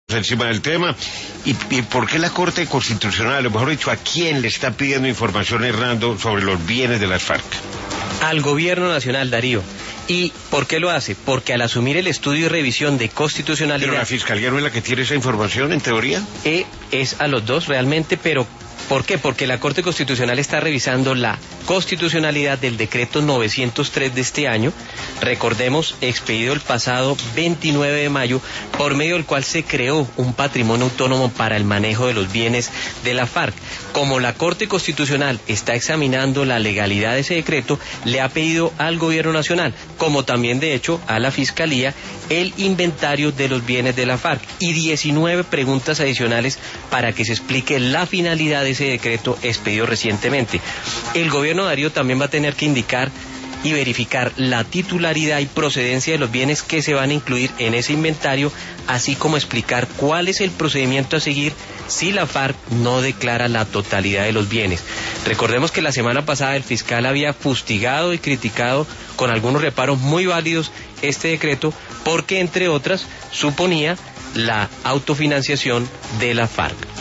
encima del tema y por qué la Corte Constitucional, o mejor dicho, a quién le está pidiendo información Hernando sobre los bienes de las FARC. Al gobierno nacional, Darío. ¿Y por qué lo hace? Porque al asumir el estudio y revisión de constitucionalidad... Pero la Fiscalía no es la que tiene esa información, en teoría. Es a los dos realmente, pero ¿por qué? Porque la Corte Constitucional está revisando la constitucionalidad del decreto 903 de este año, recordemos, expedido el pasado 29 de mayo, por medio del cual se creó un patrimonio autónomo para el manejo de los bienes de la FARC. Como la Corte Constitucional está examinando la legalidad de ese decreto, le ha pedido al Gobierno Nacional, como también de hecho a la Fiscalía, el inventario de los bienes de la FARC y 19 preguntas adicionales para que se explique la finalidad de ese decreto expedido recientemente. El Gobierno, Darío, también va a tener que indicar y verificar la titularidad y procedencia de los bienes que se van a incluir en ese inventario, así como explicar cuál es el procedimiento a seguir si la FARC no declara la totalidad de los bienes. Recordemos que la semana pasada el fiscal había fustigado y criticado con algunos reparos muy válidos este decreto porque, entre otras, suponía la autofinanciación de la FARC.